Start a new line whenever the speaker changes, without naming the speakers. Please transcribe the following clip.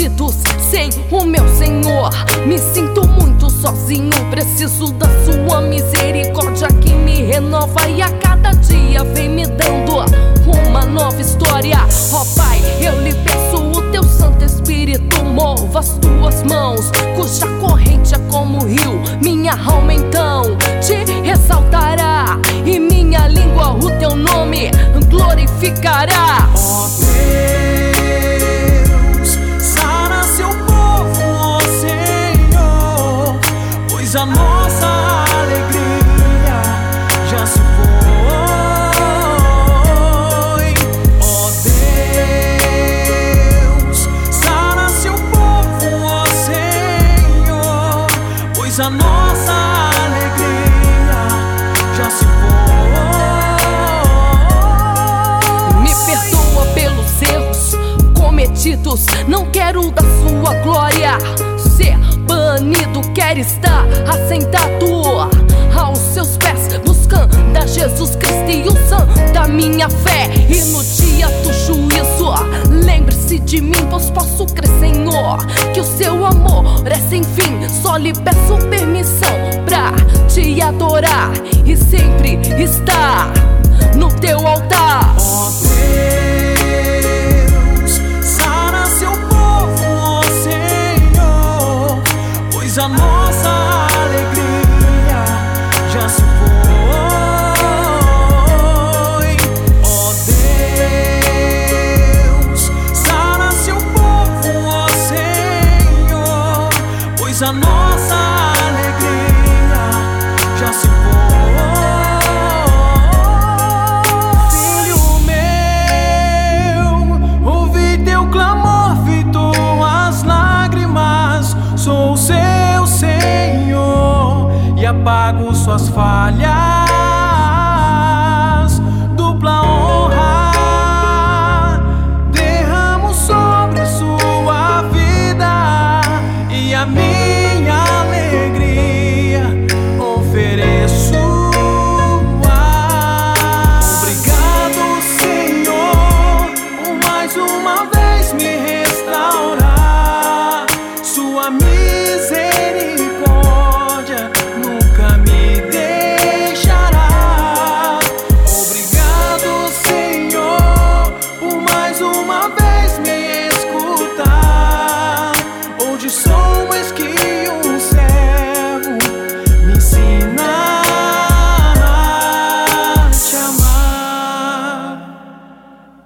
cometidos sem o meu Senhor. Me sinto muito sozinho, preciso da sua misericórdia que me renova e a cada dia vem me dando uma nova história. Ó Pai, eu lhe peço, o teu Santo Espírito mova as tuas mãos, cuja corrente é como o rio. Minha alma então te exaltará e minha língua o teu nome glorificará.
Ó Deus, sara seu povo, ó Senhor, pois a nossa alegria já se foi. Ó Deus, sara seu povo, ó Senhor, pois a nossa alegria já se foi. Não quero da sua glória ser banido, quero estar assentado aos seus pés, buscando a Jesus Cristo e o santo da minha fé. E no dia do juízo, lembre-se de mim, pois posso crer, Senhor, que o seu amor é sem fim. Só lhe peço permissão pra te adorar e sempre estar no teu altar. Ó Deus, sara seu povo, ó Senhor, pois a nossa alegria já se foi. Ó Deus, sara seu povo, ó Senhor, pois a nossa alegria já se foi. Sou seu Senhor e apago suas falhas, dupla honra derramo sobre sua vida e a minha alegria ofereço. Obrigado, Senhor, por mais uma vez me restaurar. Sua misericórdia nunca me deixará. Obrigado, Senhor, por mais uma vez me escutar. Onde sou